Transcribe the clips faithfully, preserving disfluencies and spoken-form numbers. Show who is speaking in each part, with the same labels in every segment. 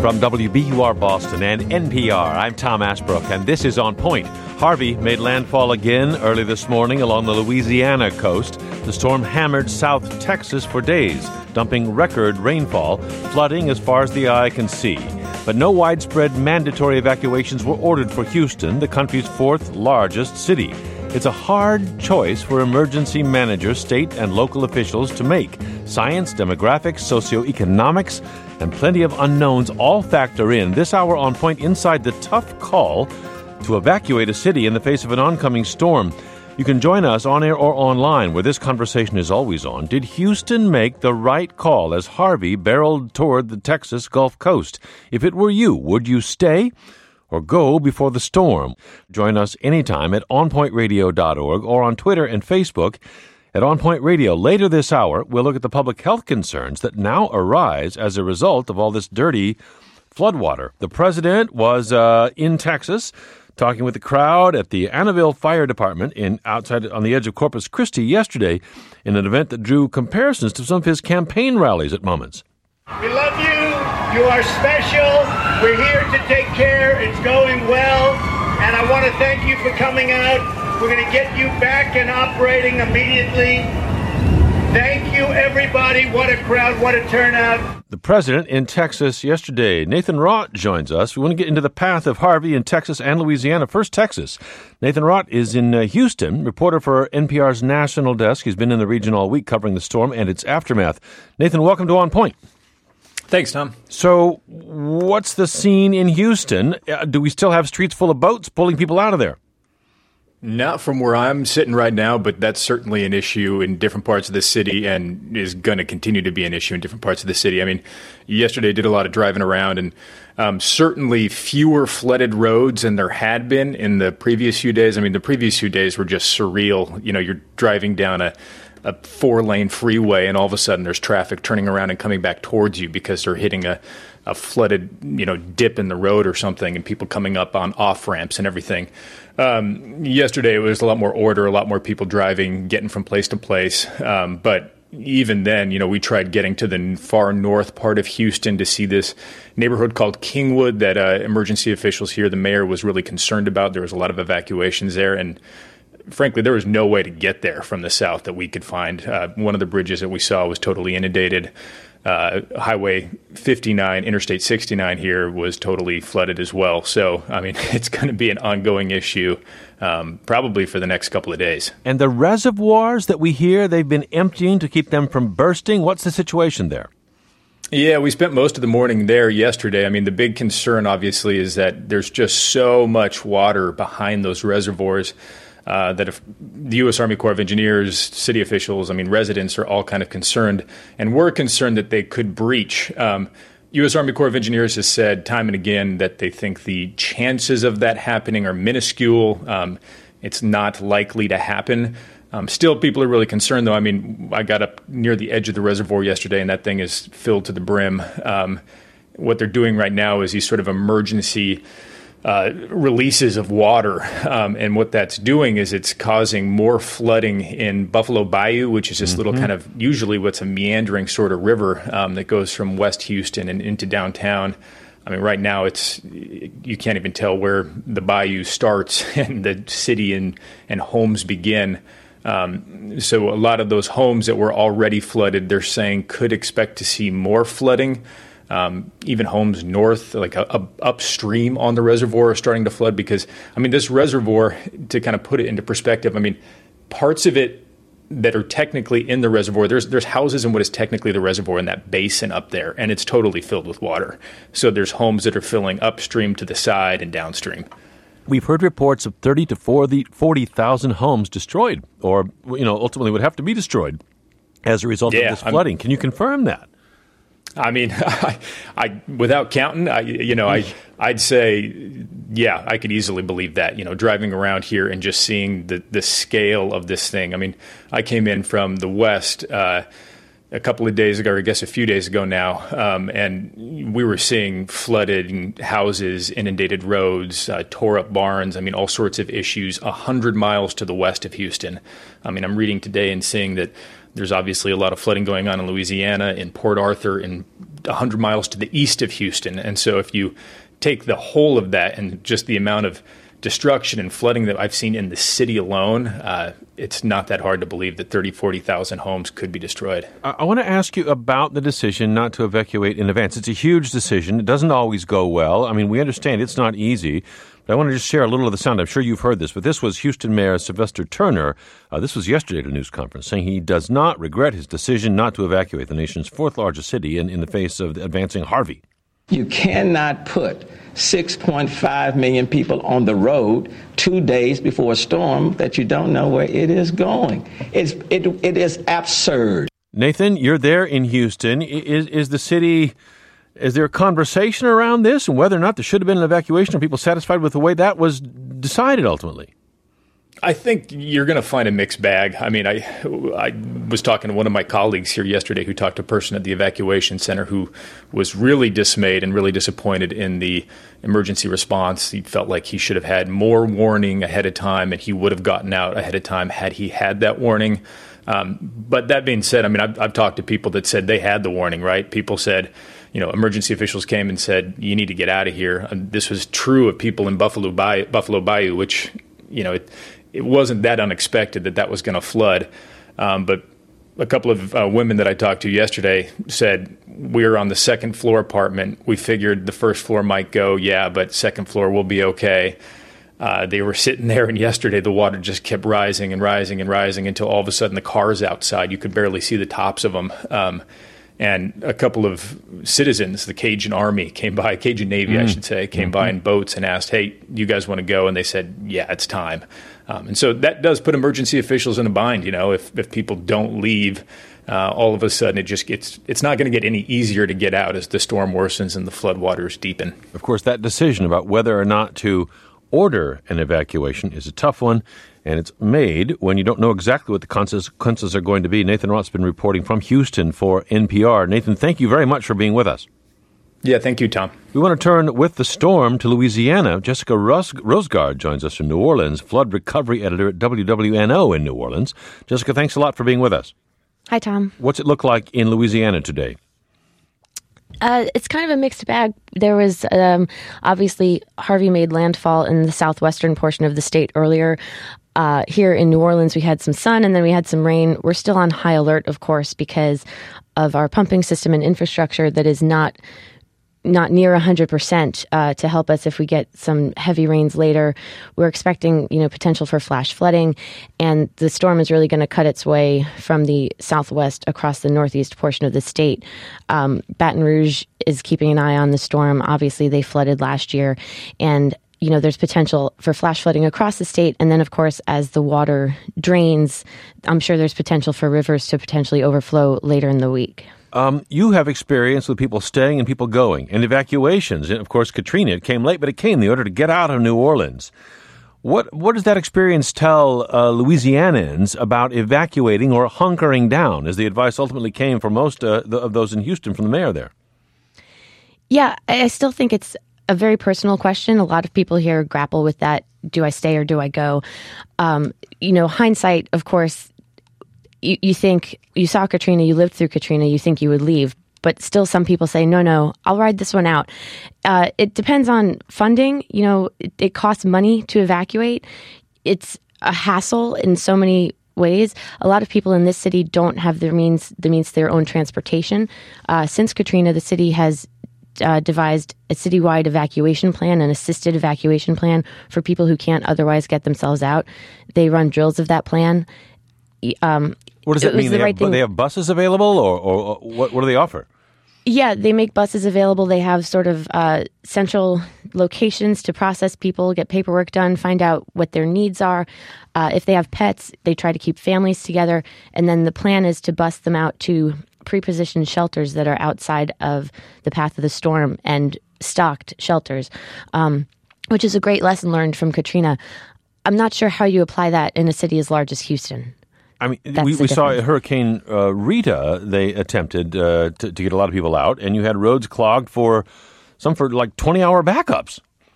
Speaker 1: From W B U R Boston and N P R, I'm Tom Ashbrook, and this is On Point. Harvey made landfall again early this morning along the Louisiana coast. The storm hammered South Texas for days, dumping record rainfall, flooding as far as the eye can see. But no widespread mandatory evacuations were ordered for Houston, the country's fourth largest city. It's a hard choice for emergency managers, state and local officials to make. Science, demographics, socioeconomics, and plenty of unknowns all factor in. This hour On Point inside the tough call to evacuate a city in the face of an oncoming storm. You can join us on air or online, where this conversation is always on. Did Houston make the right call as Harvey barreled toward the Texas Gulf Coast? If it were you, would you stay or go before the storm? Join us anytime at on point radio dot org or on Twitter and Facebook at On Point Radio. Later this hour, we'll look at the public health concerns that now arise as a result of all this dirty floodwater. The president was uh, in Texas talking with the crowd at the Annaville Fire Department in outside on the edge of Corpus Christi yesterday in an event that drew comparisons to some of his campaign rallies at moments.
Speaker 2: We love you. You are special. We're here to take care. It's going well. And I want to thank you for coming out. We're going to get you back and operating immediately. Thank you, everybody. What a crowd. What a turnout.
Speaker 1: The president in Texas yesterday. Nathan Rott joins us. We want to get into the path of Harvey in Texas and Louisiana. First, Texas. Nathan Rott is in uh, Houston, reporter for N P R's national desk. He's been in the region all week covering the storm and its aftermath. Nathan, welcome to On Point.
Speaker 3: Thanks, Tom.
Speaker 1: So what's the scene in Houston? Uh, do we still have streets full of boats pulling people out of there?
Speaker 3: Not from where I'm sitting right now, but that's certainly an issue in different parts of the city and is going to continue to be an issue in different parts of the city. I mean, yesterday I did a lot of driving around, and um, certainly fewer flooded roads than there had been in the previous few days. I mean, the previous few days were just surreal. You know, you're driving down a a four-lane freeway, and all of a sudden there's traffic turning around and coming back towards you because they're hitting a, a flooded, you know, dip in the road or something, and people coming up on off-ramps and everything. Um, yesterday it was a lot more order, a lot more people driving, getting from place to place. Um, but even then, you know, we tried getting to the far north part of Houston to see this neighborhood called Kingwood that uh, emergency officials here, the mayor was really concerned about. There was a lot of evacuations there, and frankly, there was no way to get there from the south that we could find. Uh, one of the bridges that we saw was totally inundated. Uh, Highway fifty-nine, Interstate sixty-nine here was totally flooded as well. So, I mean, it's going to be an ongoing issue um, probably for the next couple of days.
Speaker 1: And the reservoirs that we hear they've been emptying to keep them from bursting, what's the situation there?
Speaker 3: Yeah, we spent most of the morning there yesterday. I mean, the big concern, obviously, is that there's just so much water behind those reservoirs. Uh, that if the U S Army Corps of Engineers, city officials, I mean, residents are all kind of concerned, and we're concerned that they could breach. Um, U S Army Corps of Engineers has said time and again that they think the chances of that happening are minuscule. Um, it's not likely to happen. Um, still, people are really concerned, though. I mean, I got up near the edge of the reservoir yesterday, and that thing is filled to the brim. Um, what they're doing right now is these sort of emergency Uh, releases of water. Um, and what that's doing is it's causing more flooding in Buffalo Bayou, which is this mm-hmm. little kind of usually what's a meandering sort of river um, that goes from West Houston and into downtown. I mean, right now it's you can't even tell where the bayou starts and the city and, and homes begin. Um, so a lot of those homes that were already flooded, they're saying could expect to see more flooding. Um, even homes north, like a, a upstream on the reservoir, are starting to flood because, I mean, this reservoir, to kind of put it into perspective, I mean, parts of it that are technically in the reservoir, there's there's houses in what is technically the reservoir in that basin up there, and it's totally filled with water. So there's homes that are filling upstream to the side and downstream.
Speaker 1: We've heard reports of thirty to forty thousand homes destroyed, or, you know, ultimately would have to be destroyed as a result
Speaker 3: yeah,
Speaker 1: of this flooding. I'm, Can you confirm that?
Speaker 3: I mean, I, I without counting, I, you know, I, I'd say, yeah, I could easily believe that, you know, driving around here and just seeing the, the scale of this thing. I mean, I came in from the west uh, a couple of days ago, or I guess a few days ago now, um, and we were seeing flooded houses, inundated roads, uh, tore up barns. I mean, all sorts of issues a hundred miles to the west of Houston. I mean, I'm reading today and seeing that there's obviously a lot of flooding going on in Louisiana, in Port Arthur, in one hundred miles to the east of Houston. And so if you take the whole of that and just the amount of destruction and flooding that I've seen in the city alone, uh, it's not that hard to believe that thirty, forty thousand homes could be destroyed.
Speaker 1: I, I want to ask you about the decision not to evacuate in advance. It's a huge decision. It doesn't always go well. I mean, we understand it's not easy, but I want to just share a little of the sound. I'm sure you've heard this, but this was Houston Mayor Sylvester Turner. Uh, this was yesterday at a news conference, saying he does not regret his decision not to evacuate the nation's fourth largest city in, in the face of advancing Harvey.
Speaker 4: You cannot put six point five million people on the road two days before a storm that you don't know where it is going. It's, it, it is absurd.
Speaker 1: Nathan, you're there in Houston. Is, is the city, is there a conversation around this and whether or not there should have been an evacuation? Are people satisfied with the way that was decided ultimately?
Speaker 3: I think you're going to find a mixed bag. I mean, I I was talking to one of my colleagues here yesterday who talked to a person at the evacuation center who was really dismayed and really disappointed in the emergency response. He felt like he should have had more warning ahead of time, and he would have gotten out ahead of time had he had that warning. Um, but that being said, I mean, I've, I've talked to people that said they had the warning, right? People said, you know, emergency officials came and said, you need to get out of here. And this was true of people in Buffalo Bayou, Buffalo Bayou, which, you know, it, it wasn't that unexpected that that was going to flood. Um, but a couple of uh, women that I talked to yesterday said, we were on the second floor apartment. We figured the first floor might go, yeah, but second floor will be okay. Uh, they were sitting there, and yesterday the water just kept rising and rising and rising until all of a sudden the cars outside, you could barely see the tops of them. Um, and a couple of citizens, the Cajun Army came by, Cajun Navy, mm. I should say, came mm-hmm. by in boats and asked, hey, you guys want to go? And they said, yeah, it's time. Um, and so that does put emergency officials in a bind. You know, if, if people don't leave, uh, all of a sudden it just gets, it's not going to get any easier to get out as the storm worsens and the floodwaters deepen.
Speaker 1: Of course, that decision about whether or not to order an evacuation is a tough one, and it's made when you don't know exactly what the consequences are going to be. Nathan Roth's been reporting from Houston for N P R. Nathan, thank you very much for being with us.
Speaker 3: Yeah, thank you, Tom.
Speaker 1: We want to turn with the storm to Louisiana. Jessica Ros- Rosegard joins us from New Orleans, flood recovery editor at W W N O in New Orleans. Jessica, thanks a lot for being with us.
Speaker 5: Hi, Tom.
Speaker 1: What's it look like in Louisiana today?
Speaker 5: Uh, it's kind of a mixed bag. There was um, obviously Harvey made landfall in the southwestern portion of the state earlier. Uh, here in New Orleans, we had some sun and then we had some rain. We're still on high alert, of course, because of our pumping system and infrastructure that is not not near one hundred percent uh, to help us if we get some heavy rains later. We're expecting, you know, potential for flash flooding, and the storm is really going to cut its way from the southwest across the northeast portion of the state. Um, Baton Rouge is keeping an eye on the storm. Obviously, they flooded last year, and you know, there's potential for flash flooding across the state. And then, of course, as the water drains, I'm sure there's potential for rivers to potentially overflow later in the week.
Speaker 1: Um, you have experience with people staying and people going, and evacuations. And, of course, Katrina, it came late, but it came in order to get out of New Orleans. What what does that experience tell uh, Louisianans about evacuating or hunkering down, as the advice ultimately came for most uh, the, of those in Houston from the mayor there?
Speaker 5: Yeah, I still think it's a very personal question. A lot of people here grapple with that. Do I stay or do I go? Um, you know, hindsight, of course, you, you think you saw Katrina, you lived through Katrina, you think you would leave. But still some people say, no, no, I'll ride this one out. Uh, it depends on funding. You know, it, it costs money to evacuate. It's a hassle in so many ways. A lot of people in this city don't have the means, the means to their own transportation. Uh, since Katrina, the city has uh, devised a citywide evacuation plan, an assisted evacuation plan for people who can't otherwise get themselves out. They run drills of that plan. Um,
Speaker 1: what does that mean?
Speaker 5: The
Speaker 1: they,
Speaker 5: right
Speaker 1: have, they have buses available, or, or, or what, what do they offer?
Speaker 5: Yeah, they make buses available. They have sort of uh, central locations to process people, get paperwork done, find out what their needs are. Uh, if they have pets, they try to keep families together. And then the plan is to bus them out to pre-positioned shelters that are outside of the path of the storm, and stocked shelters, um, which is a great lesson learned from Katrina. I'm not sure how you apply that in a city as large as Houston.
Speaker 1: I mean, That's we, we saw Hurricane uh, Rita, they attempted uh, to, to get a lot of people out, and you had roads clogged for some for like twenty-hour backups.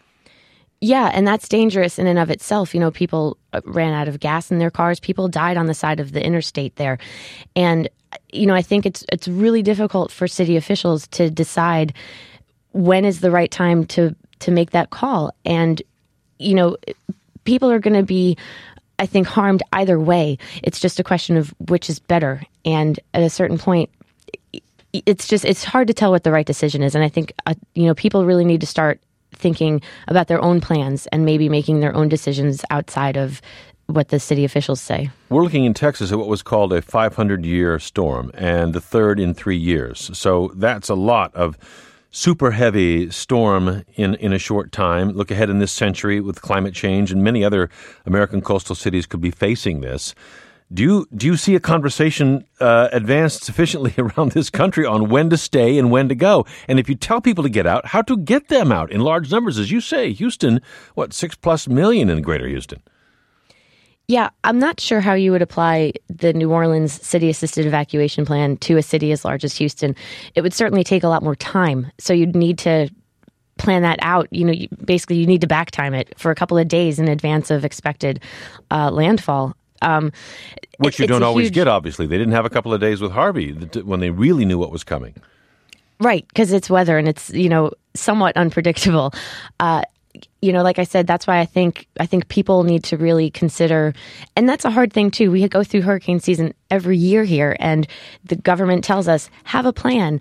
Speaker 5: Yeah, and that's dangerous in and of itself. You know, people ran out of gas in their cars. People died on the side of the interstate there. And you know, I think it's it's really difficult for city officials to decide when is the right time to to make that call. And, you know, people are going to be, I think, harmed either way. It's just a question of which is better. And at a certain point, it's just, it's hard to tell what the right decision is. And I think, uh, you know, people really need to start thinking about their own plans and maybe making their own decisions outside of what the city officials say.
Speaker 1: We're looking in Texas at what was called a five hundred year storm, and the third in three years. So that's a lot of super heavy storm in, in a short time. Look ahead in this century with climate change, and many other American coastal cities could be facing this. Do you do you see a conversation uh, advanced sufficiently around this country on when to stay and when to go? And if you tell people to get out, how to get them out in large numbers? As you say, Houston, what, six plus million in greater Houston?
Speaker 5: Yeah, I'm not sure how you would apply the New Orleans city-assisted evacuation plan to a city as large as Houston. It would certainly take a lot more time. So you'd need to plan that out. You know, you, basically you need to back time it for a couple of days in advance of expected uh, landfall. Um,
Speaker 1: Which you don't always huge... get, obviously. They didn't have a couple of days with Harvey when they really knew what was coming.
Speaker 5: Right, because it's weather and it's, you know, somewhat unpredictable. Uh, you know, like I said, that's why I think I think people need to really consider, and that's a hard thing too. We go through hurricane season every year here, and the government tells us, have a plan.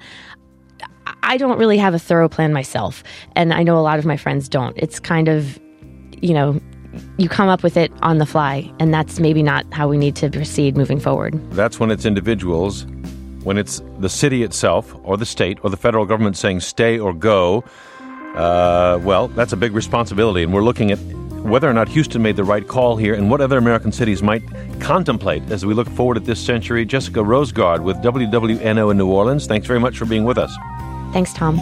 Speaker 5: I don't really have a thorough plan myself, and I know a lot of my friends don't. It's kind of, you know, you come up with it on the fly, and that's maybe not how we need to proceed moving forward. That's when it's individuals. When it's the city itself or the state or the federal government saying stay or go, uh, well, that's a big responsibility. And we're looking at whether or not Houston made the right call here and what other American cities might contemplate as we look forward at this century. Jessica Rosegard with W W N O in New Orleans, thanks very much for being with us. Thanks, Tom.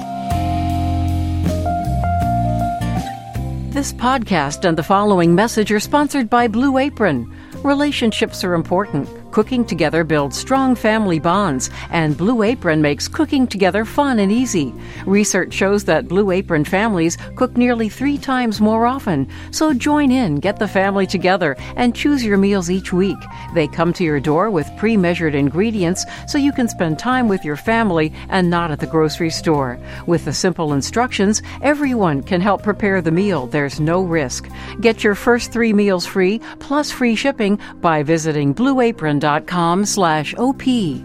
Speaker 6: This podcast and the following message are sponsored by Blue Apron. Relationships are important. Cooking together builds strong family bonds, and Blue Apron makes cooking together fun and easy. Research shows that Blue Apron families cook nearly three times more often. So join in, get the family together, and choose your meals each week. They come to your door with pre-measured ingredients so you can spend time with your family and not at the grocery store. With the simple instructions, everyone can help prepare the meal. There's no risk. Get your first three meals free, plus free shipping, by visiting blue apron dot com slash O P.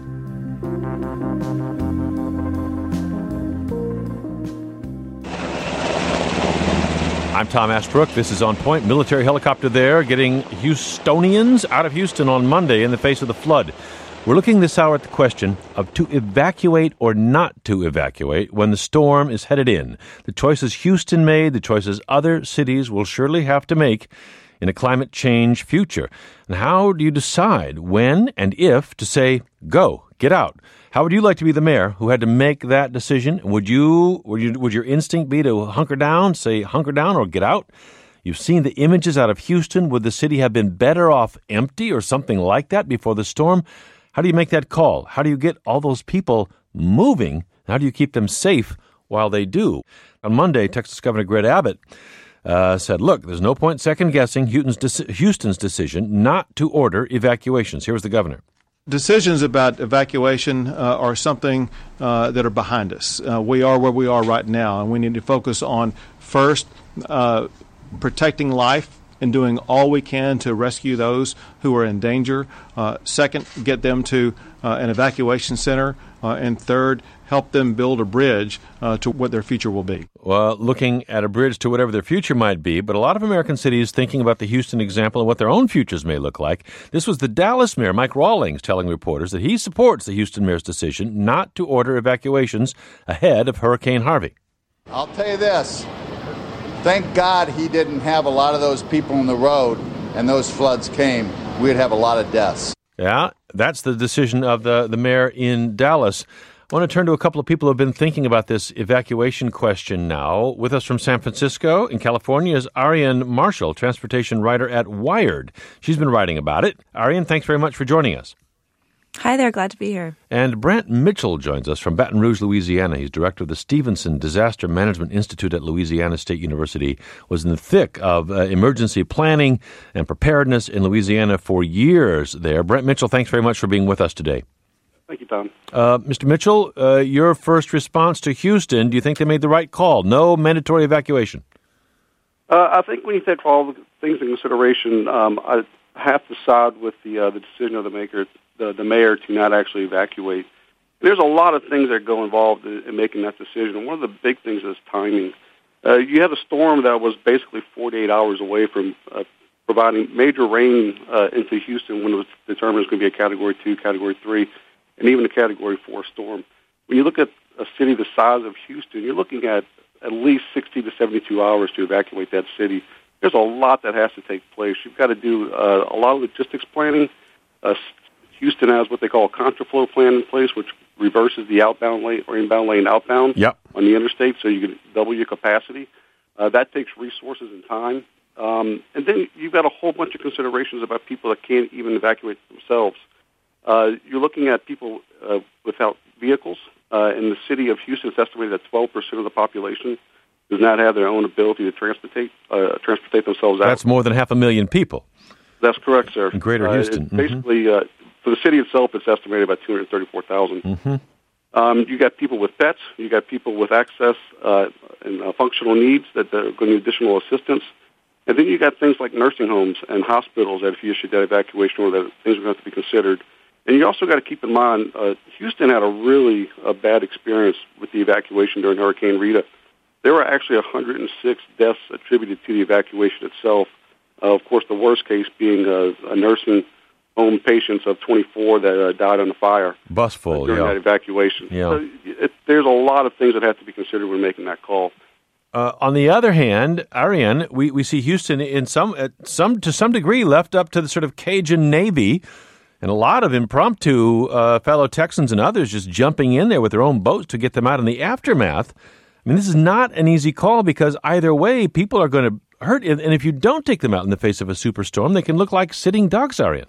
Speaker 1: I'm Tom Ashbrook. This is On Point. Military helicopter there getting Houstonians out of Houston on Monday in the face of the flood. We're looking this hour at the question of to evacuate or not to evacuate when the storm is headed in. The choices Houston made, the choices other cities will surely have to make in a climate change future. And how do you decide when and if to say, go, get out? How would you like to be the mayor who had to make that decision? Would you, would you, would your instinct be to hunker down, say hunker down or get out? You've seen the images out of Houston. Would the city have been better off empty or something like that before the storm? How do you make that call? How do you get all those people moving? How do you keep them safe while they do? On Monday, Texas Governor Greg Abbott Uh, said, look, there's no point second-guessing Houston's, de- Houston's decision not to order evacuations. Here was the governor.
Speaker 7: Decisions about evacuation uh, are something uh, that are behind us. Uh, we are where we are right now, and we need to focus on, first, uh, protecting life and doing all we can to rescue those who are in danger. Uh, second, get them to uh, an evacuation center. Uh, and third, help them build a bridge uh, to what their future will be.
Speaker 1: Well, looking at a bridge to whatever their future might be, but a lot of American cities thinking about the Houston example and what their own futures may look like. This was the Dallas mayor, Mike Rawlings, telling reporters that he supports the Houston mayor's decision not to order evacuations ahead of Hurricane Harvey.
Speaker 8: I'll tell you this. Thank God he didn't have a lot of those people on the road and those floods came. We'd have a lot of deaths.
Speaker 1: Yeah, that's the decision of the, the mayor in Dallas. I want to turn to a couple of people who have been thinking about this evacuation question now. With us from San Francisco in California is Ariane Marshall, transportation writer at Wired. She's been writing about it. Ariane, thanks very much for joining us.
Speaker 9: Hi there, glad to be here.
Speaker 1: And Brant Mitchell joins us from Baton Rouge, Louisiana. He's director of the Stevenson Disaster Management Institute at Louisiana State University, was in the thick of uh, emergency planning and preparedness in Louisiana for years there. Brant Mitchell, thanks very much for being with us today.
Speaker 10: Thank you, Tom.
Speaker 1: Uh, Mister Mitchell, uh, your first response to Houston, do you think they made the right call? No mandatory evacuation?
Speaker 10: Uh, I think when you take all the things in consideration, um, I have to side with the uh, the decision of the maker, the, the mayor, to not actually evacuate. There's a lot of things that go involved in, in making that decision. And one of the big things is timing. Uh, you had a storm that was basically forty-eight hours away from uh, providing major rain uh, into Houston when it was determined it was going to be a Category two, Category three, and even a Category four storm. When you look at a city the size of Houston, you're looking at at least sixty to seventy-two hours to evacuate that city. There's a lot that has to take place. You've got to do uh, a lot of logistics planning. Uh, Houston has what they call a contraflow plan in place, which reverses the outbound lane or inbound lane outbound
Speaker 1: yep.
Speaker 10: on the interstate, so you can double your capacity. Uh, that takes resources and time. Um, and then you've got a whole bunch of considerations about people that can't even evacuate themselves. Uh, you're looking at people uh, without vehicles. Uh, in the city of Houston, it's estimated that twelve percent of the population does not have their own ability to transportate uh, transportate themselves out.
Speaker 1: That's more than half a million people.
Speaker 10: That's correct, sir.
Speaker 1: In Greater
Speaker 10: uh,
Speaker 1: Houston.
Speaker 10: Mm-hmm. Basically, uh, for the city itself, it's estimated about two hundred thirty-four thousand.
Speaker 1: Mm-hmm.
Speaker 10: Um, you got people with pets. You got people with access uh, and uh, functional needs that are going to need additional assistance. And then you got things like nursing homes and hospitals that if you issue that evacuation order, that things are going to have to be considered. And you also got to keep in mind, uh, Houston had a really a bad experience with the evacuation during Hurricane Rita. There were actually one hundred six deaths attributed to the evacuation itself. Uh, of course, the worst case being a, a nursing home patients of twenty-four that uh, died on the fire.
Speaker 1: Bus full,
Speaker 10: uh, during
Speaker 1: yeah.
Speaker 10: that evacuation.
Speaker 1: Yeah.
Speaker 10: So it, there's a lot of things that have to be considered when making that call.
Speaker 1: Uh, on the other hand, Ariane, we, we see Houston in some, uh, some to some degree left up to the sort of Cajun Navy, and a lot of impromptu uh, fellow Texans and others just jumping in there with their own boats to get them out in the aftermath. I mean, this is not an easy call because either way, people are going to hurt. And if you don't take them out in the face of a superstorm, they can look like sitting ducks, Ariane.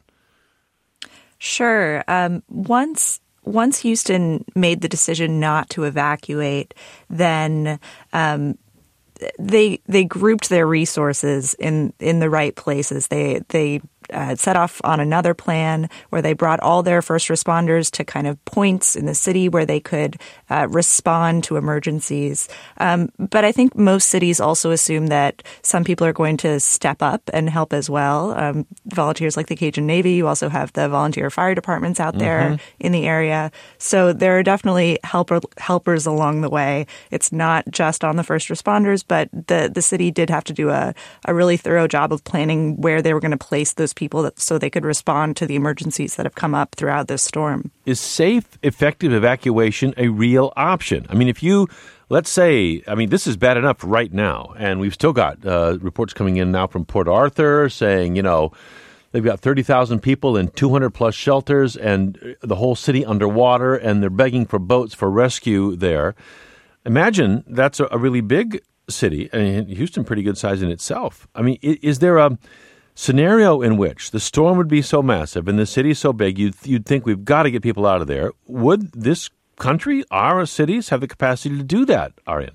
Speaker 9: Sure. Um, once once Houston made the decision not to evacuate, then um, they they grouped their resources in, in the right places. They they uh, set off on another plan where they brought all their first responders to kind of points in the city where they could uh, respond to emergencies. Um, but I think most cities also assume that some people are going to step up and help as well. Um, volunteers like the Cajun Navy. You also have the volunteer fire departments out there mm-hmm. in the area. So there are definitely helper, helpers along the way. It's not just on the first responders, but the, the city did have to do a, a really thorough job of planning where they were going to place those people that, so they could respond to the emergencies that have come up throughout this storm.
Speaker 1: Is safe, effective evacuation a real option? I mean, if you, let's say, I mean, this is bad enough right now, and we've still got uh, reports coming in now from Port Arthur saying, you know, they've got thirty thousand people in two hundred plus shelters and the whole city underwater, and they're begging for boats for rescue there. Imagine that's a, a really big city, and Houston pretty good size in itself. I mean, is there a scenario in which the storm would be so massive and the city so big, you'd, you'd think we've got to get people out of there? Would this country, our cities, have the capacity to do that, Ariane?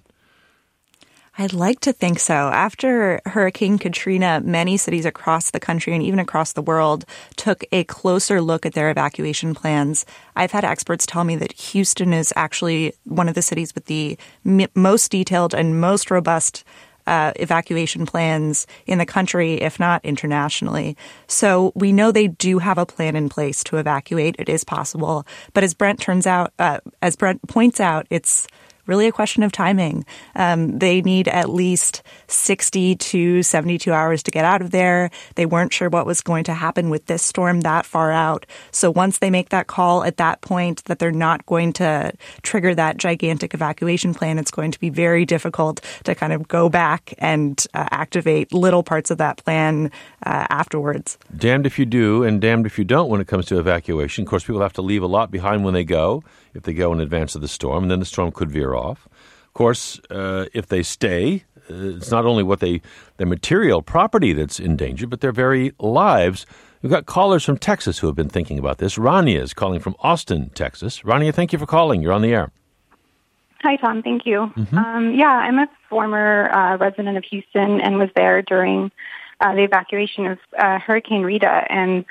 Speaker 9: I'd like to think so. After Hurricane Katrina, many cities across the country and even across the world took a closer look at their evacuation plans. I've had experts tell me that Houston is actually one of the cities with the m- most detailed and most robust Uh, evacuation plans in the country, if not internationally. So we know they do have a plan in place to evacuate. It is possible. But as Brent turns out, uh, as Brent points out, it's really a question of timing. Um, they need at least sixty to seventy-two hours to get out of there. They weren't sure what was going to happen with this storm that far out. So once they make that call at that point that they're not going to trigger that gigantic evacuation plan, it's going to be very difficult to kind of go back and uh, activate little parts of that plan uh, afterwards.
Speaker 1: Damned if you do and damned if you don't when it comes to evacuation. Of course, people have to leave a lot behind when they go, if they go in advance of the storm, and then the storm could veer off. Of course, uh, if they stay, uh, it's not only what they their material property that's in danger, but their very lives. We've got callers from Texas who have been thinking about this. Rania is calling from Austin, Texas. Rania, thank you for calling. You're on the air.
Speaker 11: Hi, Tom. Thank you.
Speaker 1: Mm-hmm.
Speaker 11: Um, yeah, I'm a former uh, resident of Houston and was there during uh, the evacuation of uh, Hurricane Rita. And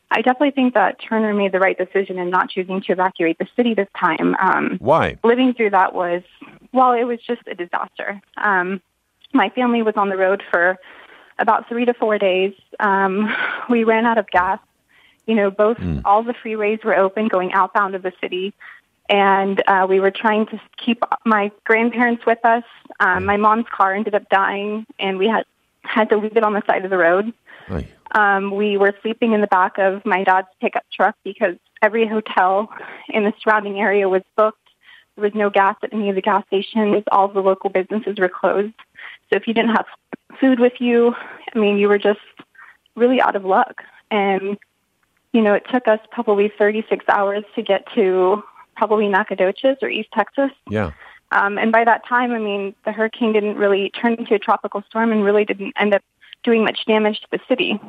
Speaker 11: I definitely think that Turner made the right decision in not choosing to evacuate the city this time. Um,
Speaker 1: Why?
Speaker 11: Living through that was, well, it was just a disaster. Um, my family was on the road for about three to four days. Um, we ran out of gas. You know, both, mm. all the freeways were open going outbound of the city. And uh, we were trying to keep my grandparents with us. Um, my mom's car ended up dying, and we had, had to leave it on the side of the road.
Speaker 1: Aye.
Speaker 11: Um, we were sleeping in the back of my dad's pickup truck because every hotel in the surrounding area was booked. There was no gas at any of the gas stations. All the local businesses were closed. So if you didn't have food with you, I mean, you were just really out of luck. And, you know, it took us probably thirty-six hours to get to probably Nacogdoches or East Texas.
Speaker 1: Yeah.
Speaker 11: Um, and by that time, I mean, the hurricane didn't really turn into a tropical storm and really didn't end up doing much damage to the city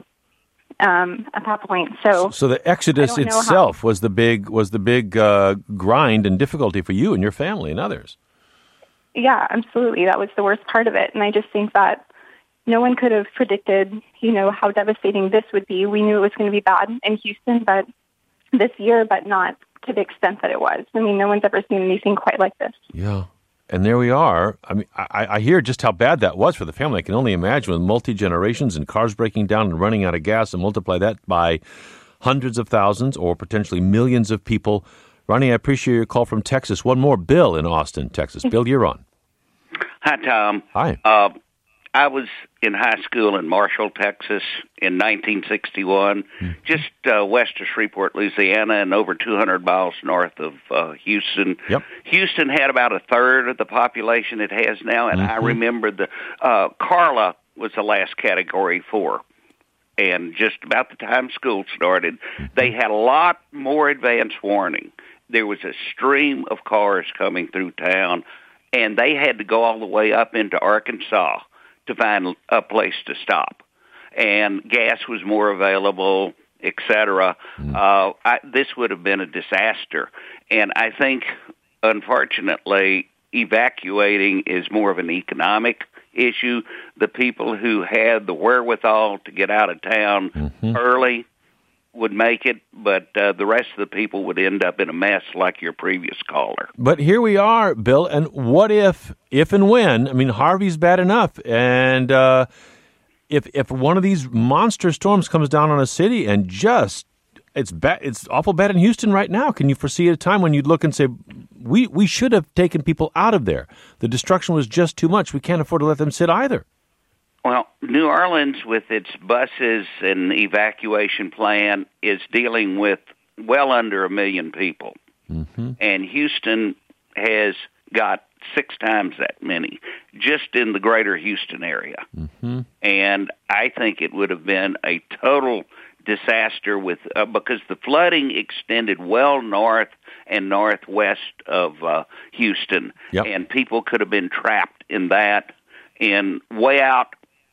Speaker 11: um, at that point. So,
Speaker 1: so the exodus itself was the big was the big uh, grind and difficulty for you and your family and others.
Speaker 11: Yeah, absolutely. That was the worst part of it. And I just think that no one could have predicted, you know, how devastating this would be. We knew it was going to be bad in Houston, but this year, but not to the extent that it was. I mean, no one's ever seen anything quite like this.
Speaker 1: Yeah. And there we are. I mean, I, I hear just how bad that was for the family. I can only imagine with multi-generations and cars breaking down and running out of gas, and multiply that by hundreds of thousands or potentially millions of people. Ronnie, I appreciate your call from Texas. One more. Bill in Austin, Texas. Bill, you're on.
Speaker 12: Hi, Tom.
Speaker 1: Hi.
Speaker 12: Uh, I was in high school in Marshall, Texas in nineteen sixty-one, mm-hmm. just uh, west of Shreveport, Louisiana, and over two hundred miles north of uh, Houston.
Speaker 1: Yep.
Speaker 12: Houston had about a third of the population it has now, and mm-hmm. I remember the uh, Carla was the last Category four. And just about the time school started, mm-hmm. they had a lot more advance warning. There was a stream of cars coming through town, and they had to go all the way up into Arkansas to find a place to stop. And gas was more available, et cetera. Mm. Uh, I, this would have been a disaster. And I think, unfortunately, evacuating is more of an economic issue. The people who had the wherewithal to get out of town mm-hmm. early would make it, but uh, the rest of the people would end up in a mess like your previous caller.
Speaker 1: But here we are, Bill, and what if, if and when, I mean, Harvey's bad enough, and uh, if if one of these monster storms comes down on a city and just, it's bad, it's awful bad in Houston right now, can you foresee a time when you'd look and say, we, we should have taken people out of there. The destruction was just too much. We can't afford to let them sit either.
Speaker 12: Well, New Orleans, with its buses and evacuation plan, is dealing with well under a million people. Mm-hmm. And Houston has got six times that many, just in the greater Houston area. Mm-hmm. And I think it would have been a total disaster with uh, because the flooding extended well north and northwest of uh, Houston. Yep. And people could have been trapped in that and way out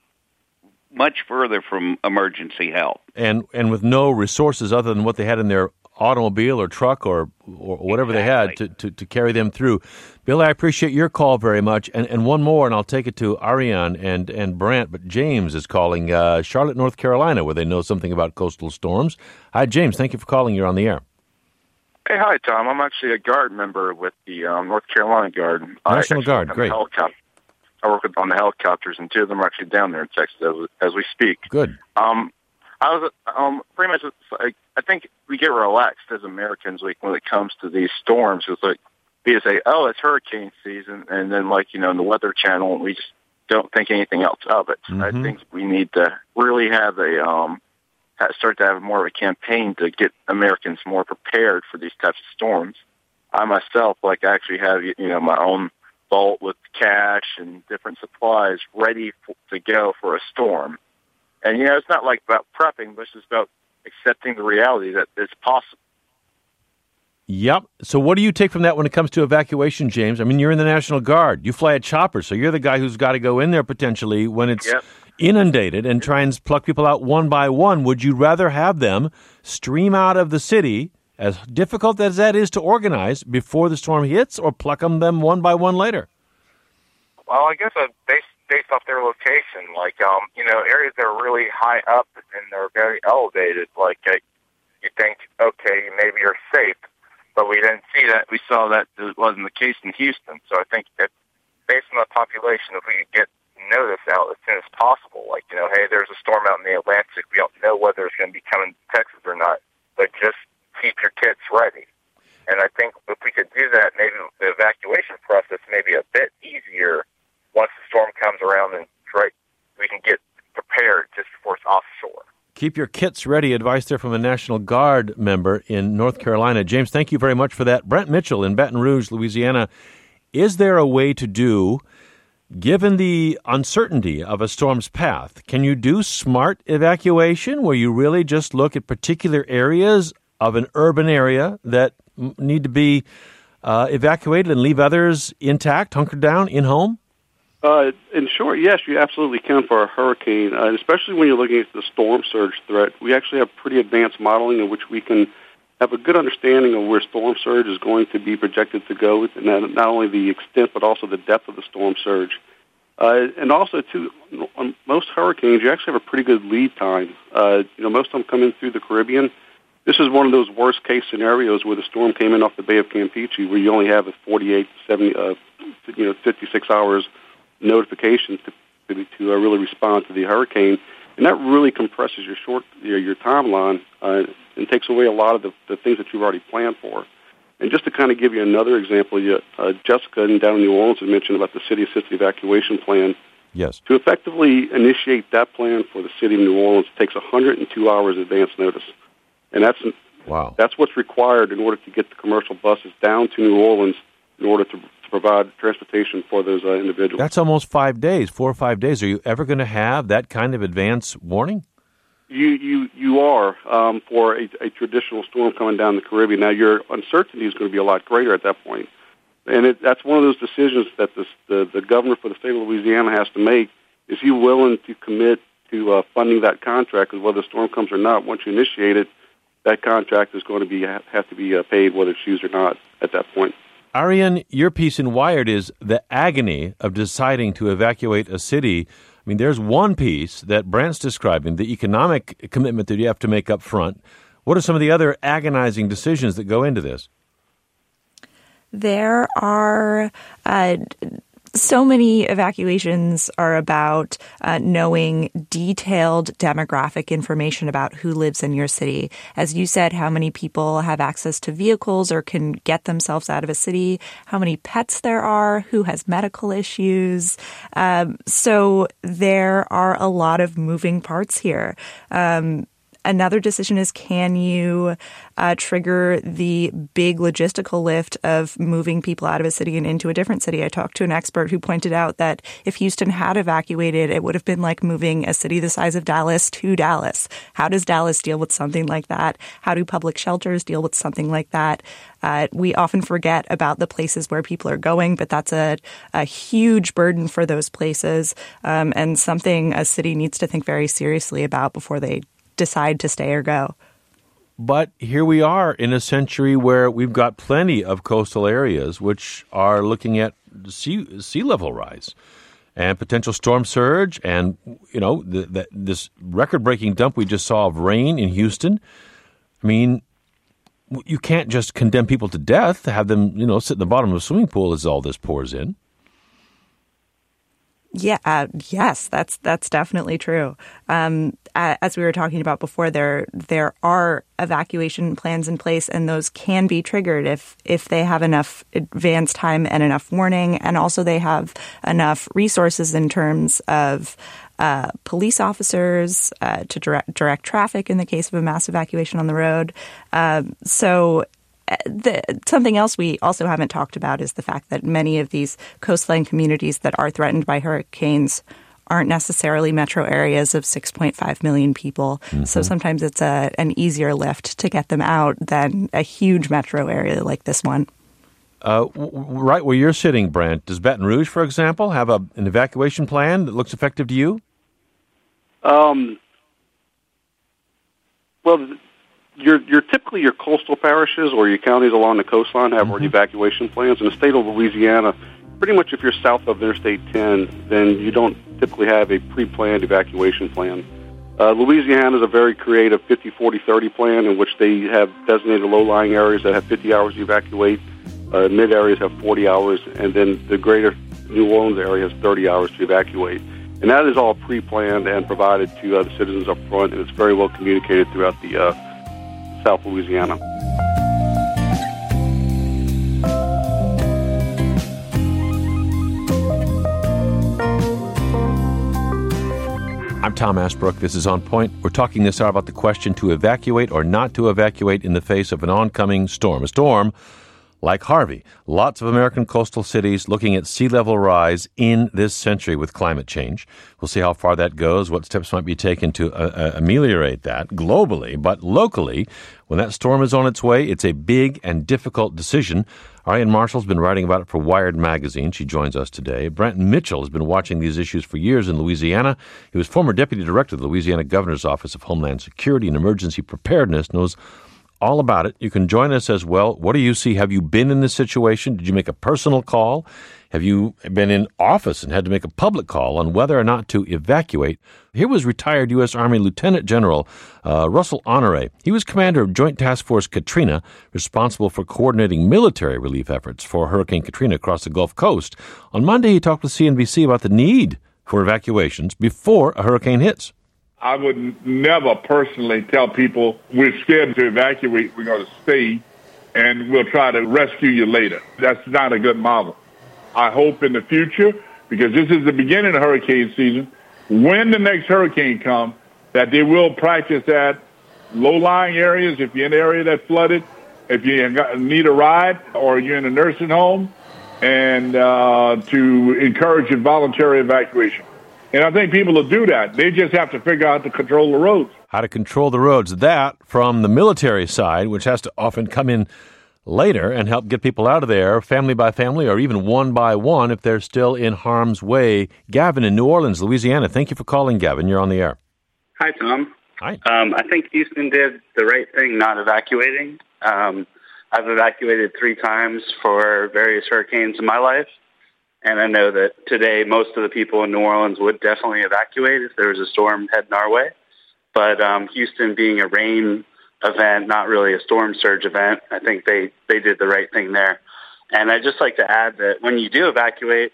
Speaker 12: much further from emergency help. And
Speaker 1: and with no resources other than what they had in their automobile or truck or, or whatever exactly. they had to, to, to carry them through. Bill, I appreciate your call very much. And and one more, and I'll take it to Ariane and, and Brant, but James is calling uh, Charlotte, North Carolina, where they know something about coastal storms. Hi, James. Thank you for calling. You're on the air.
Speaker 13: Hey, hi, Tom. I'm actually a Guard member with the um, North Carolina Guard.
Speaker 1: National Guard, great.
Speaker 13: I work on the helicopters, and two of them are actually down there in Texas as, as we speak.
Speaker 1: Good.
Speaker 13: Um, I was um, pretty much. Like, I think we get relaxed as Americans like, when it comes to these storms. It's like we just say, "Oh, it's hurricane season," and then, like you know, in the Weather Channel, we just don't think anything else of it. Mm-hmm. I think we need to really have a um, start to have more of a campaign to get Americans more prepared for these types of storms. I myself, like, I actually have you know my own vault with cash and different supplies ready for, to go for a storm. And, you know, it's not like about prepping, but it's just about accepting the reality that it's possible.
Speaker 1: Yep. So what do you take from that when it comes to evacuation, James? I mean, you're in the National Guard. You fly a chopper, so you're the guy who's got to go in there potentially when it's yep. inundated and try and pluck people out one by one. Would you rather have them stream out of the city, as difficult as that is to organize, before the storm hits, or pluck them, them one by one later?
Speaker 13: Well, I guess uh, based, based off their location, like, um, you know, areas that are really high up and they're very elevated, like, uh, you think, okay, maybe you're safe. But we didn't see that. We saw that it wasn't the case in Houston. So I think that based on the population, if we could get notice out as soon as possible, like, you know, hey, there's a storm out in the Atlantic. We don't know whether it's going to be coming to Texas or not, but just keep your kits ready. And I think if we could do that, maybe the evacuation process may be a bit easier once the storm comes around, and right, we can get prepared just before it's offshore.
Speaker 1: Keep your kits ready. Advice there from a National Guard member in North Carolina. James, thank you very much for that. Brent Mitchell in Baton Rouge, Louisiana. Is there a way to do, given the uncertainty of a storm's path, can you do smart evacuation where you really just look at particular areas of an urban area that need to be uh, evacuated and leave others intact, hunkered down, in home?
Speaker 10: Uh, in short, yes, you absolutely can for a hurricane, uh, especially when you're looking at the storm surge threat. We actually have pretty advanced modeling in which we can have a good understanding of where storm surge is going to be projected to go, and not, not only the extent but also the depth of the storm surge. Uh, and also, too, on most hurricanes, you actually have a pretty good lead time. Uh, you know, most of them come in through the Caribbean. This is one of those worst-case scenarios where the storm came in off the Bay of Campeche, where you only have a forty-eight, seventy, uh, you know, fifty-six hours notification to to, to uh, really respond to the hurricane, and that really compresses your short your, your timeline uh, and takes away a lot of the, the things that you've already planned for. And just to kind of give you another example, you, uh, Jessica down in New Orleans had mentioned about the city-assisted evacuation plan.
Speaker 1: Yes.
Speaker 10: To effectively initiate that plan for the city of New Orleans takes one hundred two hours advance notice. And that's
Speaker 1: wow.
Speaker 10: That's what's required in order to get the commercial buses down to New Orleans in order to, to provide transportation for those uh, individuals.
Speaker 1: That's almost five days, four or five days. Are you ever going to have that kind of advance warning?
Speaker 10: You you you are um, for a, a traditional storm coming down the Caribbean. Now, your uncertainty is going to be a lot greater at that point. And it, that's one of those decisions that the, the, the governor for the state of Louisiana has to make. Is he willing to commit to uh, funding that contract, because whether the storm comes or not, once you initiate it, that contract is going to be have to be uh, paid whether it's used or not at that point.
Speaker 1: Arian, your piece in Wired is the agony of deciding to evacuate a city. I mean, there's one piece that Brant's describing, the economic commitment that you have to make up front. What are some of the other agonizing decisions that go into this?
Speaker 9: There are uh, so many evacuations are about uh, knowing detailed demographic information about who lives in your city. As you said, how many people have access to vehicles or can get themselves out of a city, how many pets there are, who has medical issues. Um, so there are a lot of moving parts here. Um, Another decision is, can you uh, trigger the big logistical lift of moving people out of a city and into a different city? I talked to an expert who pointed out that if Houston had evacuated, it would have been like moving a city the size of Dallas to Dallas. How does Dallas deal with something like that? How do public shelters deal with something like that? Uh, we often forget about the places where people are going, but that's a, a huge burden for those places, um, and something a city needs to think very seriously about before they decide to stay or go.
Speaker 1: But here we are in a century where we've got plenty of coastal areas which are looking at sea, sea level rise and potential storm surge, and you know the, the, this record-breaking dump we just saw of rain in Houston. I mean, you can't just condemn people to death, to have them, you know, sit in the bottom of a swimming pool as all this pours in.
Speaker 9: Yeah, uh, yes, that's that's definitely true. Um, as we were talking about before, there there are evacuation plans in place, and those can be triggered if if they have enough advance time and enough warning, and also they have enough resources in terms of uh, police officers uh, to direct direct traffic in the case of a mass evacuation on the road. Um, so. The, something else we also haven't talked about is the fact that many of these coastline communities that are threatened by hurricanes aren't necessarily metro areas of six point five million people. Mm-hmm. So sometimes it's a, an easier lift to get them out than a huge metro area like this one.
Speaker 1: Uh, w- right where you're sitting, Brant, does Baton Rouge, for example, have a, an evacuation plan that looks effective to you?
Speaker 10: Um. Well, Your, your typically your coastal parishes or your counties along the coastline have mm-hmm. already evacuation plans. In the state of Louisiana, pretty much if you're south of Interstate ten, then you don't typically have a pre-planned evacuation plan. Uh, Louisiana is a very creative fifty forty thirty plan in which they have designated low-lying areas that have fifty hours to evacuate, uh, mid areas have forty hours, and then the greater New Orleans area has thirty hours to evacuate. And that is all pre-planned and provided to uh, the citizens up front, and it's very well communicated throughout the uh, South Louisiana.
Speaker 1: I'm Tom Asbrook. This is On Point. We're talking this hour about the question to evacuate or not to evacuate in the face of an oncoming storm. A storm like Harvey. Lots of American coastal cities looking at sea level rise in this century with climate change. We'll see how far that goes, what steps might be taken to uh, uh, ameliorate that globally. But locally, when that storm is on its way, it's a big and difficult decision. Ariane Marshall's been writing about it for Wired magazine. She joins us today. Brent Mitchell has been watching these issues for years in Louisiana. He was former deputy director of the Louisiana Governor's Office of Homeland Security and Emergency Preparedness, knows all about it. You can join us as well. What do you see? Have you been in this situation? Did you make a personal call? Have you been in office and had to make a public call on whether or not to evacuate? Here was retired U S. Army Lieutenant General uh, Russell Honore. He was commander of Joint Task Force Katrina, responsible for coordinating military relief efforts for Hurricane Katrina across the Gulf Coast. On Monday, he talked with C N B C about the need for evacuations before a hurricane hits.
Speaker 14: I would never personally tell people we're scared to evacuate, we're going to stay, and we'll try to rescue you later. That's not a good model. I hope in the future, because this is the beginning of hurricane season, when the next hurricane comes, that they will practice at low-lying areas, if you're in an area that's flooded, if you need a ride or you're in a nursing home, and uh, to encourage involuntary evacuation. And I think people will do that. They just have to figure out how to control the roads.
Speaker 1: How to control the roads. That from the military side, which has to often come in later and help get people out of there, family by family, or even one by one if they're still in harm's way. Gavin in New Orleans, Louisiana. Thank you for calling, Gavin. You're on the air.
Speaker 15: Hi, Tom.
Speaker 1: Hi.
Speaker 15: Um, I think Houston did the right thing not evacuating. Um, I've evacuated three times for various hurricanes in my life. And I know that today most of the people in New Orleans would definitely evacuate if there was a storm heading our way. But um, Houston being a rain event, not really a storm surge event, I think they, they did the right thing there. And I'd just like to add that when you do evacuate,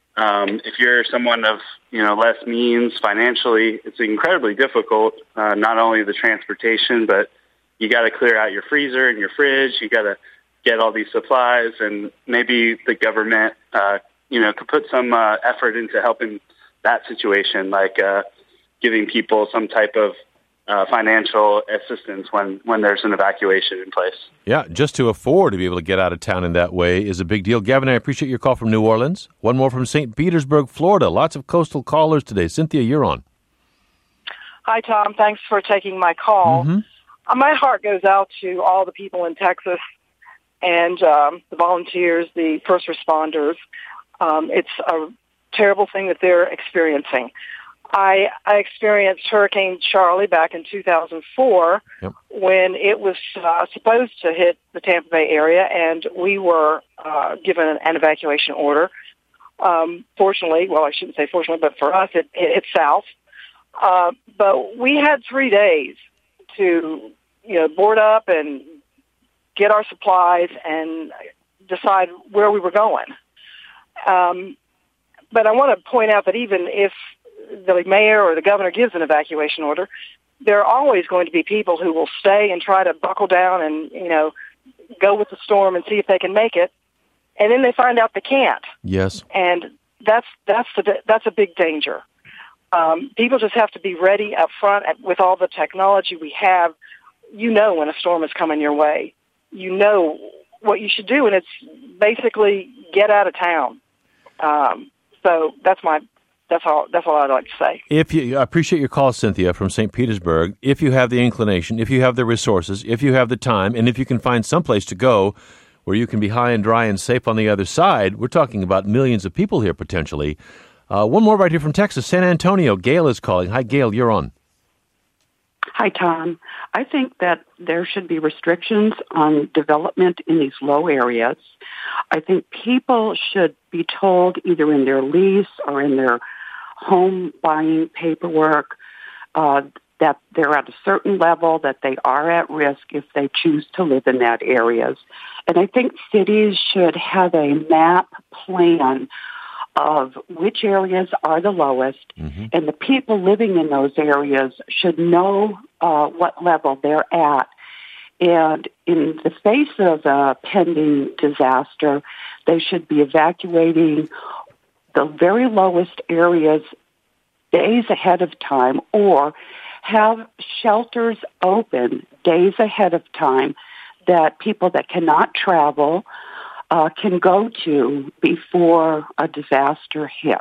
Speaker 15: um, if you're someone of you know less means financially, it's incredibly difficult, uh, not only the transportation, but you got to clear out your freezer and your fridge. You got to get all these supplies, and maybe the government uh you know, could put some uh, effort into helping that situation, like uh, giving people some type of uh, financial assistance when, when there's an evacuation in place.
Speaker 1: Yeah, just to afford to be able to get out of town in that way is a big deal. Gavin, I appreciate your call from New Orleans. One more from Saint Petersburg, Florida. Lots of coastal callers today. Cynthia, you're on.
Speaker 16: Hi, Tom. Thanks for taking my call.
Speaker 1: Mm-hmm.
Speaker 16: Uh, my heart goes out to all the people in Texas and um, the volunteers, the first responders. Um, it's a terrible thing that they're experiencing. I, I experienced Hurricane Charlie back in two thousand four
Speaker 1: yep.
Speaker 16: when it was uh, supposed to hit the Tampa Bay area, and we were uh, given an, an evacuation order. Um, fortunately, well, I shouldn't say fortunately, but for us, it, it hit south. Uh, but we had three days to, you know, board up and get our supplies and decide where we were going. Um, but I want to point out that even if the mayor or the governor gives an evacuation order, there are always going to be people who will stay and try to buckle down and, you know, go with the storm and see if they can make it. And then they find out they can't.
Speaker 1: Yes.
Speaker 16: And that's, that's, the, that's a big danger. Um, people just have to be ready up front at, with all the technology we have. You know when a storm is coming your way. You know what you should do, and it's basically get out of town. Um, so that's my, that's all, that's all I'd like to say.
Speaker 1: If you, I appreciate your call, Cynthia, from Saint Petersburg. If you have the inclination, if you have the resources, if you have the time, and if you can find someplace to go where you can be high and dry and safe on the other side, we're talking about millions of people here potentially. Uh, one more right here from Texas, San Antonio. Gail is calling. Hi, Gail, you're on.
Speaker 17: Hi, Tom. I think that there should be restrictions on development in these low areas. I think people should be told either in their lease or in their home buying paperwork uh, that they're at a certain level, that they are at risk if they choose to live in that areas. And I think cities should have a map plan of which areas are the lowest, mm-hmm. and the people living in those areas should know uh, what level they're at. And in the face of a pending disaster, they should be evacuating the very lowest areas days ahead of time, or have shelters open days ahead of time that people that cannot travel uh, can go to before a disaster hits.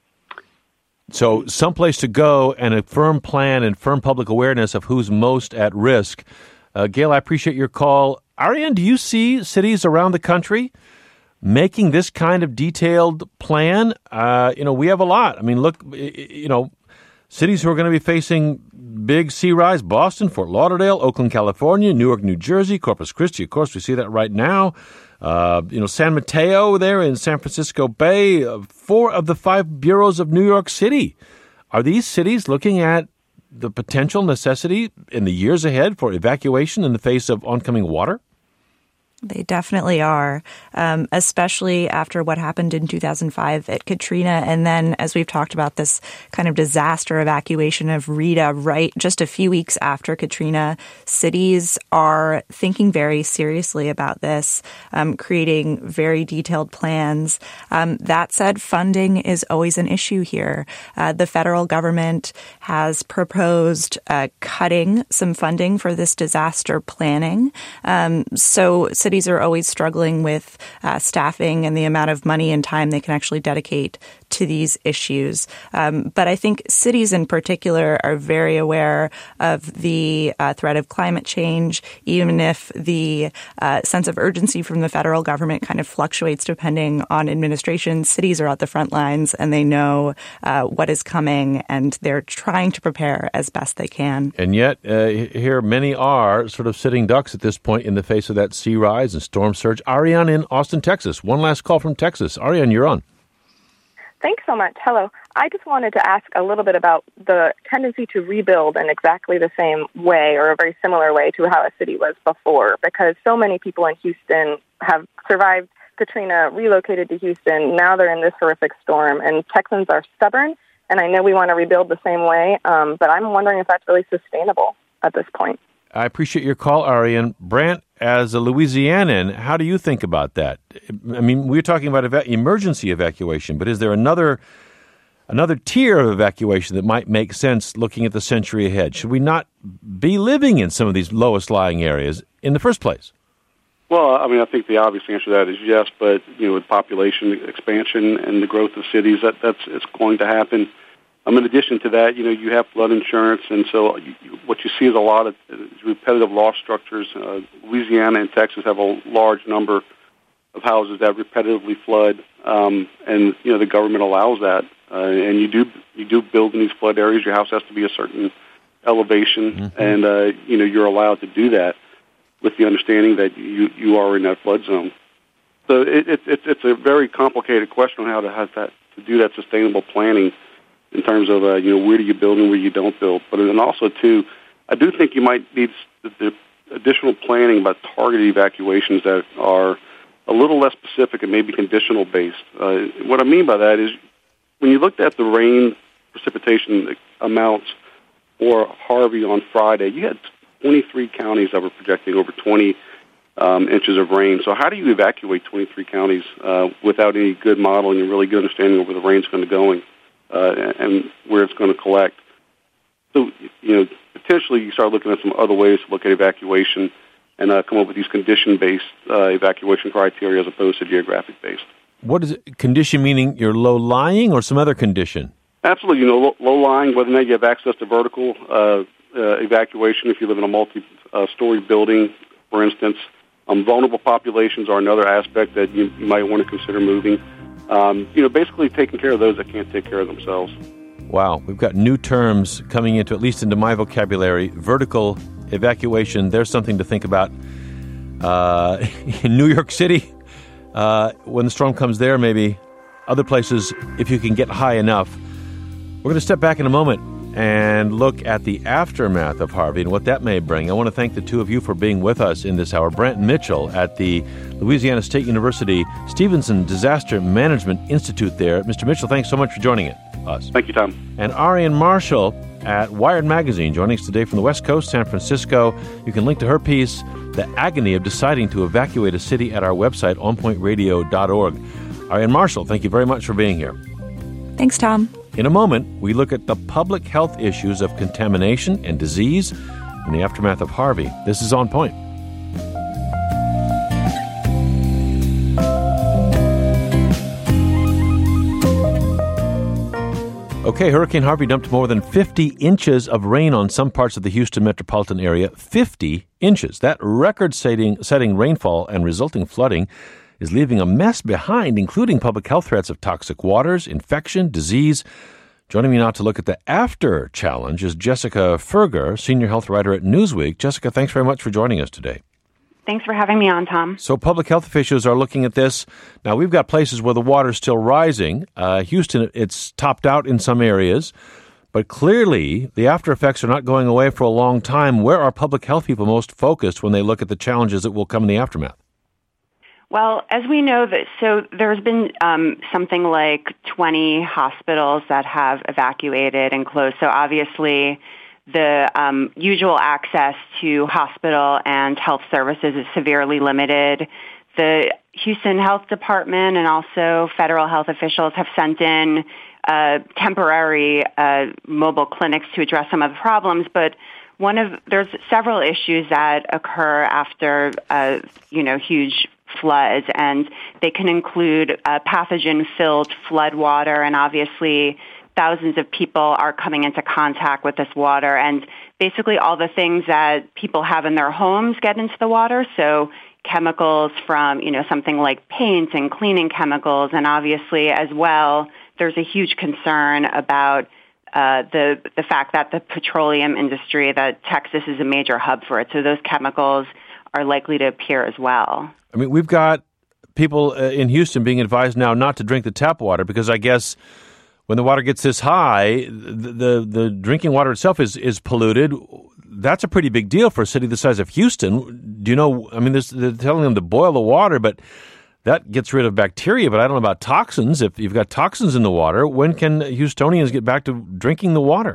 Speaker 1: So someplace to go and a firm plan and firm public awareness of who's most at risk. Uh, Gail, I appreciate your call. Ariane, do you see cities around the country making this kind of detailed plan? Uh, you know, we have a lot. I mean, look, you know, cities who are going to be facing big sea rise: Boston, Fort Lauderdale, Oakland, California, Newark, New Jersey, Corpus Christi. Of course, we see that right now. Uh, you know, San Mateo there in San Francisco Bay, uh, four of the five boroughs of New York City. Are these cities looking at the potential necessity in the years ahead for evacuation in the face of oncoming water?
Speaker 9: They definitely are, um, especially after what happened in two thousand five at Katrina. And then, as we've talked about, this kind of disaster evacuation of Rita right just a few weeks after Katrina. Cities are thinking very seriously about this, um, creating very detailed plans. Um, that said, funding is always an issue here. Uh, the federal government has proposed uh, cutting some funding for this disaster planning. Um, so cities Cities are always struggling with uh, staffing and the amount of money and time they can actually dedicate to these issues. Um, but I think cities in particular are very aware of the uh, threat of climate change, even if the uh, sense of urgency from the federal government kind of fluctuates depending on administration. Cities are at the front lines and they know uh, what is coming, and they're trying to prepare as best they can.
Speaker 1: And yet, uh, here many are sort of sitting ducks at this point in the face of that sea rise and storm surge. Ariane in Austin, Texas. One last call from Texas. Ariane, you're on.
Speaker 18: Thanks so much. Hello. I just wanted to ask a little bit about the tendency to rebuild in exactly the same way or a very similar way to how a city was before, because so many people in Houston have survived Katrina, relocated to Houston. Now they're in this horrific storm, and Texans are stubborn, and I know we want to rebuild the same way, um, but I'm wondering if that's really sustainable at this point.
Speaker 1: I appreciate your call, Ariane. Brant, as a Louisianan, how do you think about that? I mean, we're talking about eva- emergency evacuation, but is there another another tier of evacuation that might make sense looking at the century ahead? Should we not be living in some of these lowest lying areas in the first place?
Speaker 10: Well, I mean, I think the obvious answer to that is yes, but, you know, with population expansion and the growth of cities, that that's it's going to happen. Um, in addition to that, you know, you have flood insurance, and so you, what you see is a lot of repetitive loss structures. Uh, Louisiana and Texas have a large number of houses that repetitively flood, um, and you know the government allows that. Uh, and you do you do build in these flood areas. Your house has to be a certain elevation, mm-hmm. and uh, you know you're allowed to do that with the understanding that you you are in that flood zone. So it, it, it, it's a very complicated question on how to have that to do that sustainable planning. In terms of, uh, you know, where do you build and where you don't build. But then also, too, I do think you might need the, the additional planning about targeted evacuations that are a little less specific and maybe conditional-based. Uh, what I mean by that is when you looked at the rain precipitation amounts for Harvey on Friday, you had twenty-three counties that were projecting over twenty um, inches of rain. So how do you evacuate twenty-three counties uh, without any good modeling and really good understanding of where the rain's going to go? Uh, and where it's going to collect. So, you know, potentially you start looking at some other ways to look at evacuation and uh, come up with these condition-based uh, evacuation criteria as opposed to geographic-based.
Speaker 1: What is it? Condition meaning you're low-lying or some other condition?
Speaker 10: Absolutely. You know, low, low-lying, whether or not you have access to vertical uh, uh, evacuation, if you live in a multi-story building, for instance. Um, vulnerable populations are another aspect that you, you might want to consider moving. Um, you know, basically taking care of those that can't take care of themselves.
Speaker 1: Wow, we've got new terms coming into, at least into my vocabulary. Vertical evacuation, there's something to think about. Uh, in New York City, uh, when the storm comes there, maybe other places, if you can get high enough. We're going to step back in a moment. and look at the aftermath of Harvey and what that may bring. I want to thank the two of you for being with us in this hour. Brant Mitchell at the Louisiana State University Stevenson Disaster Management Institute there. Mister Mitchell, thanks so much for joining it, us.
Speaker 10: Thank you, Tom.
Speaker 1: And Arian Marshall at Wired Magazine, joining us today from the West Coast, San Francisco. You can link to her piece, The Agony of Deciding to Evacuate a City, at our website, on point radio dot org. Arian Marshall, thank you very much for being here.
Speaker 9: Thanks, Tom.
Speaker 1: In a moment, we look at the public health issues of contamination and disease in the aftermath of Harvey. This is On Point. Okay, Hurricane Harvey dumped more than fifty inches of rain on some parts of the Houston metropolitan area. fifty inches. That record-setting setting rainfall and resulting flooding is leaving a mess behind, including public health threats of toxic waters, infection, disease. Joining me now to look at the after challenge is Jessica Ferger, senior health writer at Newsweek. Jessica, thanks very much for joining us today.
Speaker 19: Thanks for having me on, Tom.
Speaker 1: So public health officials are looking at this. Now, we've got places where the water's still rising. Uh, Houston, it's topped out in some areas. But clearly, the after effects are not going away for a long time. Where are public health people most focused when they look at the challenges that will come in the aftermath?
Speaker 19: Well, as we know, that so there's been um, something like twenty hospitals that have evacuated and closed. So obviously, the um, usual access to hospital and health services is severely limited. The Houston Health Department and also federal health officials have sent in uh, temporary uh, mobile clinics to address some of the problems, but one of there's several issues that occur after uh, you know huge floods, and they can include uh, pathogen-filled flood water, and obviously thousands of people are coming into contact with this water, and basically all the things that people have in their homes get into the water, so chemicals from, you know, something like paint and cleaning chemicals, and obviously as well, there's a huge concern about uh, the the fact that the petroleum industry, that Texas is a major hub for it, so those chemicals are likely to appear as well.
Speaker 1: I mean, we've got people uh, in Houston being advised now not to drink the tap water because I guess when the water gets this high, the the, the drinking water itself is, is polluted. That's a pretty big deal for a city the size of Houston. Do you know, I mean, this, they're telling them to boil the water, but that gets rid of bacteria, but I don't know about toxins. If you've got toxins in the water, when can Houstonians get back to drinking the water?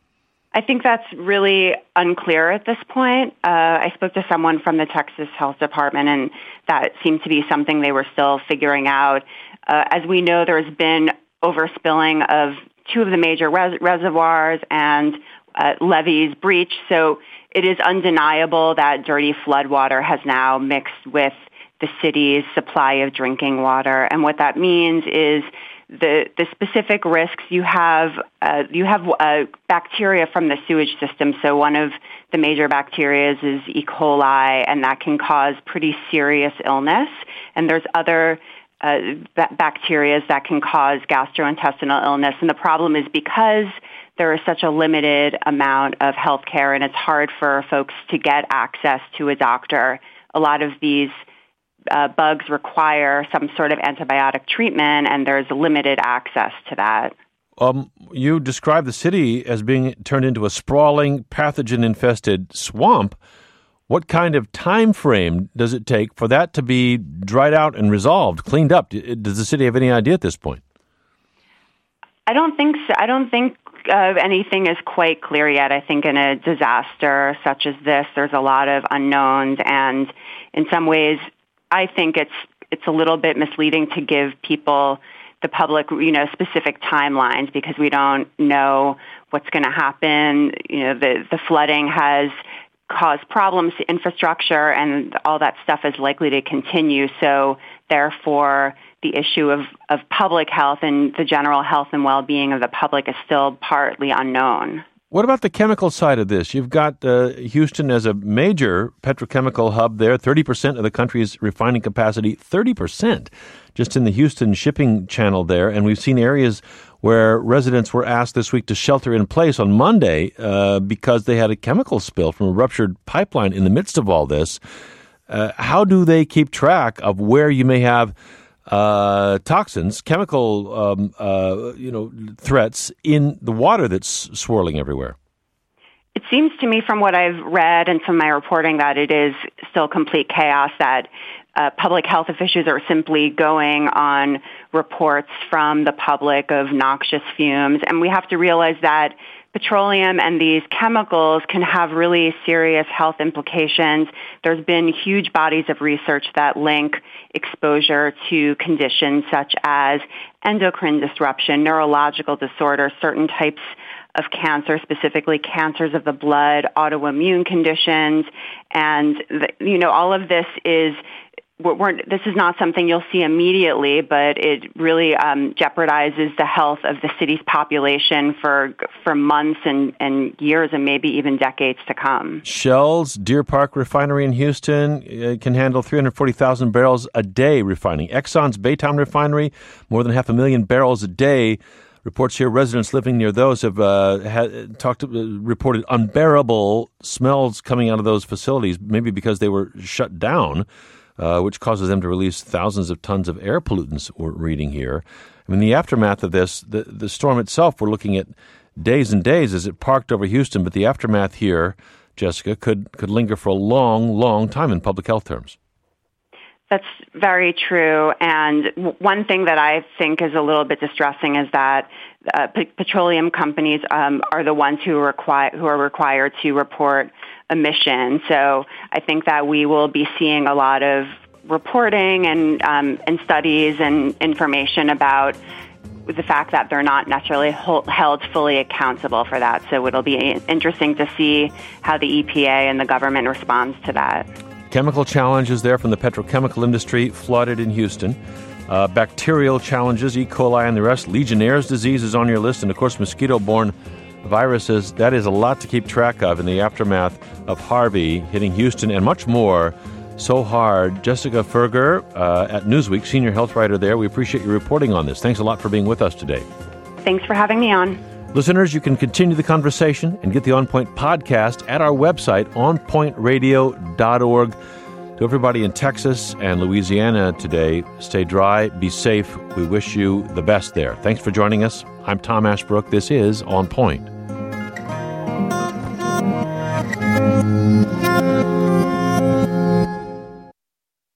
Speaker 19: I think that's really unclear at this point. Uh, I spoke to someone from the Texas Health Department, and that seemed to be something they were still figuring out. Uh, as we know, there's been overspilling of two of the major res- reservoirs and uh, levees breached, so it is undeniable that dirty flood water has now mixed with the city's supply of drinking water. And what that means is the the specific risks you have uh, you have uh, bacteria from the sewage system. So one of the major bacteria is E. coli, and that can cause pretty serious illness. And there's other uh, b- bacteria that can cause gastrointestinal illness. And the problem is because there is such a limited amount of health care and it's hard for folks to get access to a doctor, a lot of these Uh, bugs require some sort of antibiotic treatment, and there's limited access to that.
Speaker 1: Um, you describe the city as being turned into a sprawling, pathogen-infested swamp. What kind of time frame does it take for that to be dried out and resolved, cleaned up? Does the city have any idea at this point?
Speaker 19: I don't think so. I don't think uh, anything is quite clear yet. I think in a disaster such as this, there's a lot of unknowns, and in some ways, I think it's it's a little bit misleading to give people, the public, you know, specific timelines because we don't know what's going to happen. You know, the the flooding has caused problems to infrastructure, and all that stuff is likely to continue. So, therefore, the issue of, of public health and the general health and well-being of the public is still partly unknown.
Speaker 1: What about the chemical side of this? You've got uh, Houston as a major petrochemical hub there, thirty percent of the country's refining capacity, thirty percent just in the Houston shipping channel there. And we've seen areas where residents were asked this week to shelter in place on Monday uh, because they had a chemical spill from a ruptured pipeline in the midst of all this. Uh, how do they keep track of where you may have uh, toxins, chemical, um, uh, you know, threats in the water that's swirling everywhere.
Speaker 19: It seems to me from what I've read and from my reporting that it is still complete chaos, that uh, public health officials are simply going on reports from the public of noxious fumes. And we have to realize that petroleum and these chemicals can have really serious health implications. There's been huge bodies of research that link exposure to conditions such as endocrine disruption, neurological disorders, certain types of cancer, specifically cancers of the blood, autoimmune conditions, and the, you know, all of this is we're, we're, this is not something you'll see immediately, but it really um, jeopardizes the health of the city's population for for months and, and years, and maybe even decades to come.
Speaker 1: Shell's Deer Park refinery in Houston uh, can handle three hundred forty thousand barrels a day refining. Exxon's Baytown refinery, more than half a million barrels a day. Reports here, residents living near those have uh, had, talked, uh, reported unbearable smells coming out of those facilities, maybe because they were shut down, uh, which causes them to release thousands of tons of air pollutants, we're reading here. I mean, the aftermath of this, the, the storm itself, we're looking at days and days as it parked over Houston, but the aftermath here, Jessica, could, could linger for a long, long time in public health terms.
Speaker 19: That's very true. And one thing that I think is a little bit distressing is that uh, p- petroleum companies um, are the ones who, require, who are required to report emissions. So I think that we will be seeing a lot of reporting and, um, and studies and information about the fact that they're not necessarily hold, held fully accountable for that. So it'll be interesting to see how the E P A and the government responds to that.
Speaker 1: Chemical challenges there from the petrochemical industry flooded in Houston. Uh, bacterial challenges, E. coli and the rest. Legionnaire's disease is on your list. And, of course, mosquito-borne viruses. That is a lot to keep track of in the aftermath of Harvey hitting Houston and much more so hard. Jessica Ferger uh, at Newsweek, senior health writer there. We appreciate your reporting on this. Thanks a lot for being with us today.
Speaker 19: Thanks for having me on.
Speaker 1: Listeners, you can continue the conversation and get the On Point podcast at our website, on point radio dot org. To everybody in Texas and Louisiana today, stay dry, be safe. We wish you the best there. Thanks for joining us. I'm Tom Ashbrook. This is On Point.